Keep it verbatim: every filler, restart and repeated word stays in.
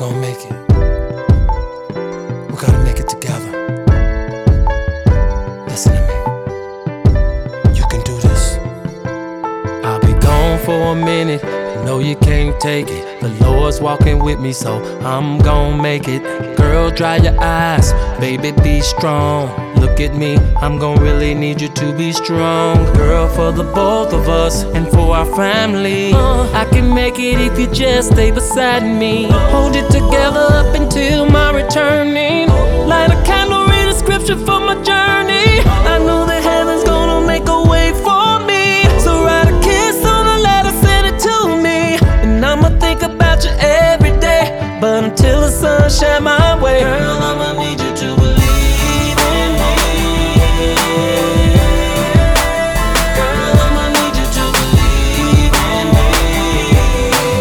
gonna make it. We gotta make it together. Listen to me. You can do this. I'll be gone for a minute. No, you can't take it. The Lord's walking with me, so I'm gon' make it. Girl, dry your eyes, baby, be strong. Look at me, I'm gon' really need you to be strong. Girl, for the both of us and for our family, uh, I can make it if you just stay beside me. Hold it together up until my returning. Light a candle, read a scripture for my journey. I know